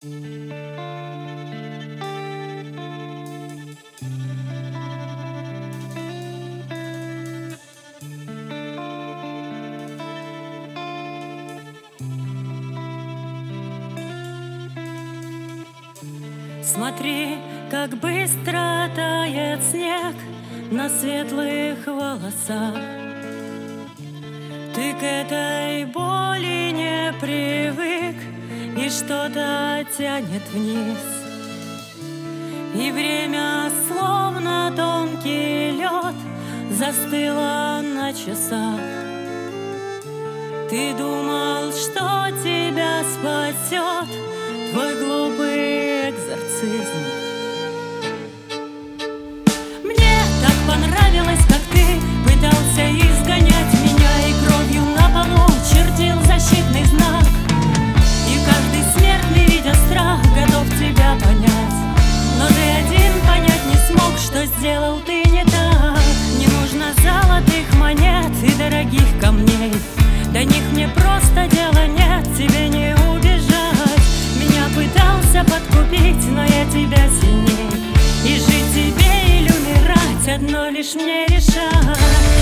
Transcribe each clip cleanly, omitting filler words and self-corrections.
Смотри, как быстро тает снег на светлых волосах. Ты к этой боли не привык, и что-то тянет вниз. И время, словно тонкий лед, застыло на часах. Ты думал, что тебя спасет твой глупый экзорцизм. Мне так понравилось, как ты пытался изгонять меня, и кровью на полу чертил защитный знак. И каждый смертный, видя страх, готов тебя понять. Но ты один понять не смог, что сделал ты не так. Не нужно золотых монет и дорогих камней, до них мне просто дела нет, тебе не убежать. Меня пытался подкупить, но я тебя сильней. И жить тебе или умирать, одно лишь мне решать.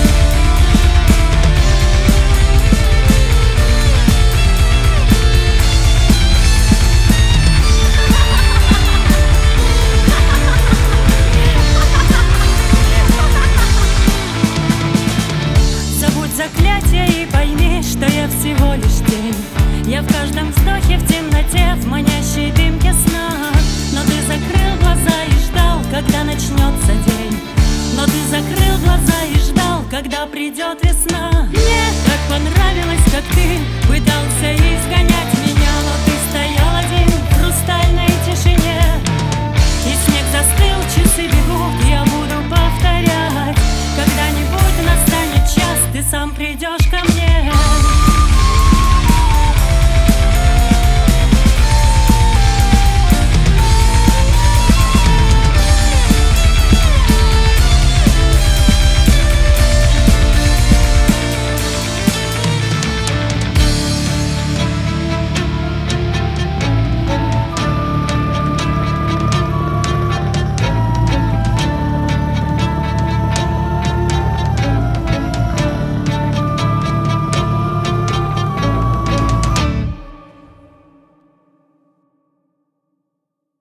Заклятие и пойми, что я всего лишь тень. Я в каждом вздохе в темноте, в манящей дымке сна. Но ты закрыл глаза и ждал, когда начнется день. Но ты закрыл глаза и ждал, когда придет весна. Мне так понравилось, как ты